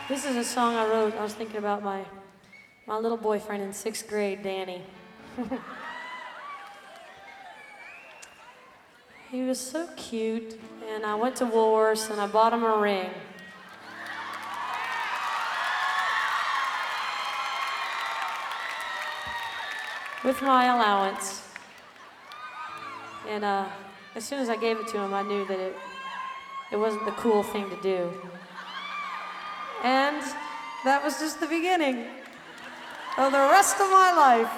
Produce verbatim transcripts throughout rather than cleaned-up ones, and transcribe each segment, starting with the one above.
This is a song I wrote. I was thinking about my, my little boyfriend in sixth grade, Danny. He was so cute, and I went to Woolworths and I bought him a ring. With my allowance. And uh, as soon as I gave it to him, I knew that it, it wasn't the cool thing to do. And that was just the beginning of the rest of my life.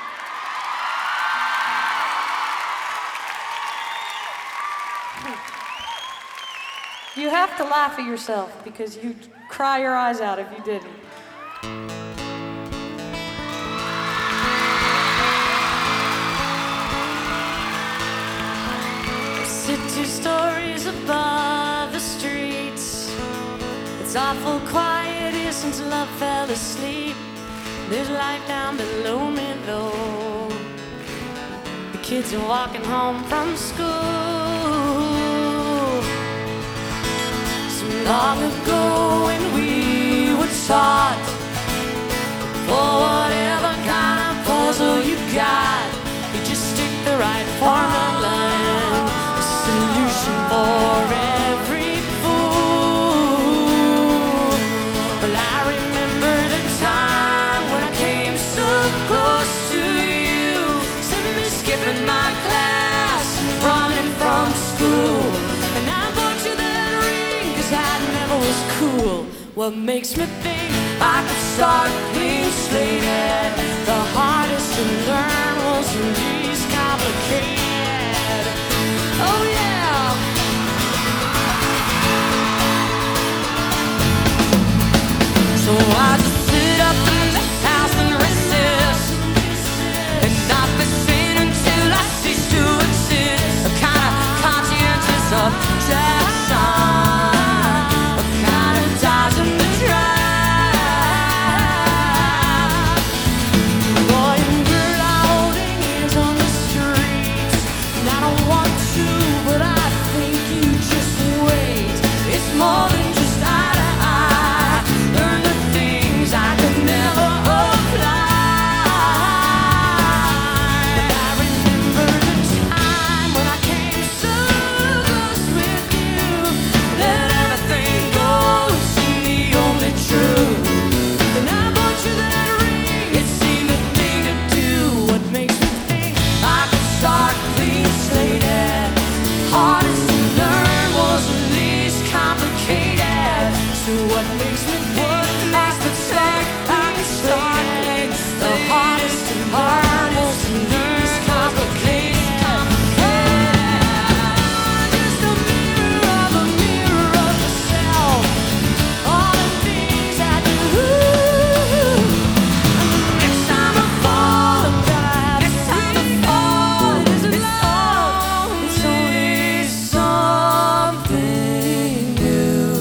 You have to laugh at yourself because you'd cry your eyes out if you didn't. Sit two stories above the streets. It's awful quiet here since love fell asleep. There's life down below me though. The kids are walking home from school. So long ago when we were taught, for whatever kind of puzzle you got, you just stick the right formula in, a solution for every fool. Well, I remember the time when I came so close to you, sent me skipping my class, running from school, and I bought you that ring 'cause I never was cool. What makes me think I could start clean slated? The hardest to learn was the least complicated. Oh yeah. So I just sit up in the house and resist, and not listen until I cease to exist. A kind of conscientious objection, a kind of dodging the drive. Boy and girl are holding hands on the streets, and I don't want to, but I think you just wait. It's more than just eye to eye. Learn the things I could never apply. And I remember the time when I came so close with you. Let everything go and see the only truth. And I bought you that ring. It seemed the thing to do. What makes me think I could start clean slated? Hardest to learn was the least complicated. So what makes me what makes me think I could start clean? The hardest to learn was the least complicated. Just a mirror of a mirror of yourself. All the things I do. Next time I fall, I'm gonna have next time I fall. It isn't love, it's only something new.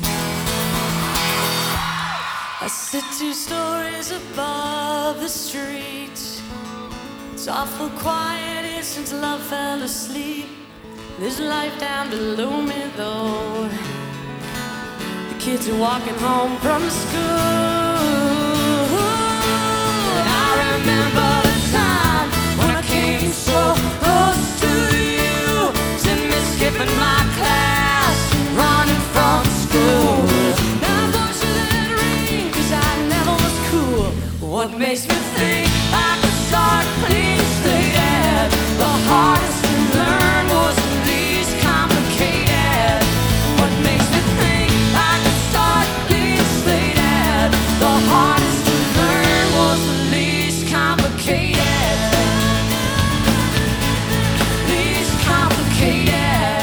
I sit two stories above the street. It's awful quiet here since love fell asleep. There's life down below me though. The kids are walking home from school. And I remember the time when I came so close to you, sent me skipping my class, running from school. Now I bought you that ring 'cause I never was cool. What makes me think I could start clean slated? The hardest to learn was the least complicated. What makes me think I could start clean slated? The hardest to learn was the least complicated. Least complicated.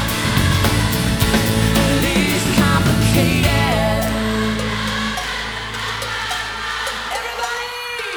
Least complicated. Everybody!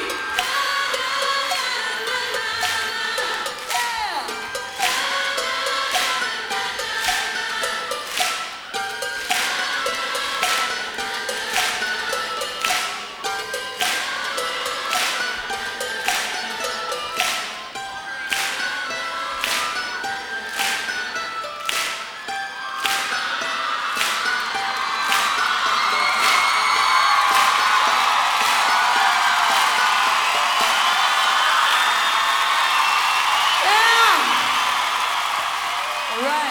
right.